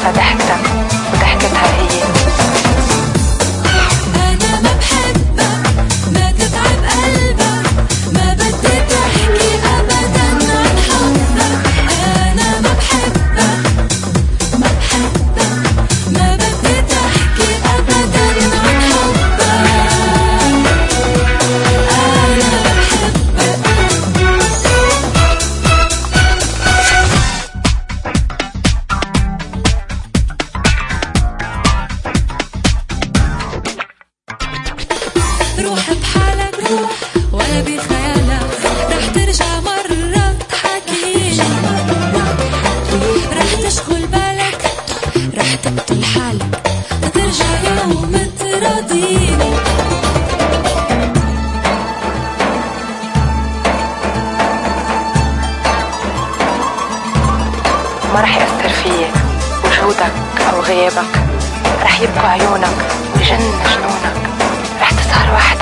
تنسى ضحكتك وضحكتها هي. أنا ما بحبك، ما تتعب قلبك، ما بدي تحكي أبدا عن حبك. أنا ما بحبك، ما بحبك، ما بدي تحكي أبدا عن حبك. أنا روح بحالك روح ولا بخيالك، رح ترجع مرة تحكيلي، رح تشغل بالك، رح تقتل حالك، ترجع يوم تراضيني. ما رح يأثر فيك وجودك أو غيابك، رح يبقى عيونك ويجن جنونك، رح تسهر وحدك